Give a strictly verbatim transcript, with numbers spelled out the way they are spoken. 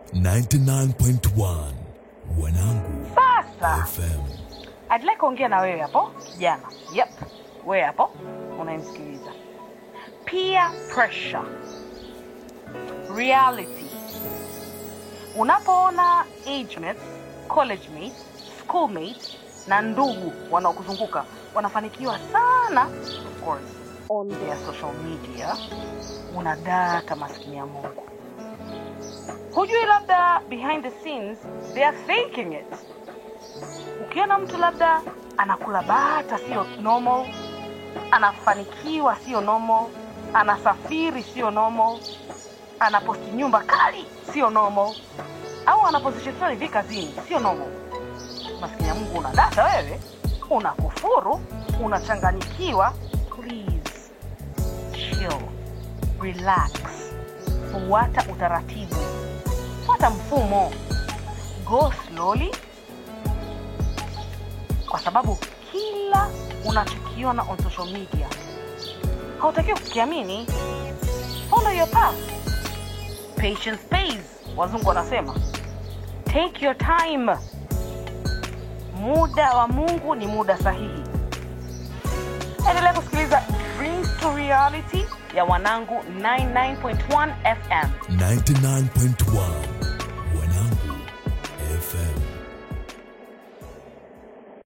ninety-nine point one Wanangu Sasa F M. I'd like kuongea na wewe hapo kijana. Yep. Wewe hapo unanisikiliza. Peer pressure. Reality. Unapoona age mates, college mates, school mates na ndugu wanaokuzunguka wanafanikiwa sana, of course, on their social media, unadata maskini ya Mungu. Hujui labda behind the scenes they are faking it. Ukiona mtu labda anakula bata sio normal, anafanikiwa sio normal, anasafiri sio normal, anaposti nyumba kali sio normal, au anaposti story hivi kazini sio normal. Maskini ya Mungu unadata wewe, unakufuru, unachanganyikiwa. Please chill, relax, fuata utaratibu, fuata mfumo, go slowly, kwa sababu kila unachokiona on social media hautakiwi kukiamini. Follow your path. Patience pays, wazungu wanasema. Take your time. Muda wa Mungu ni muda sahihi. Endelea kusikiliza Dreams to Reality ya Wanangu ninety-nine point one F M. ninety-nine point one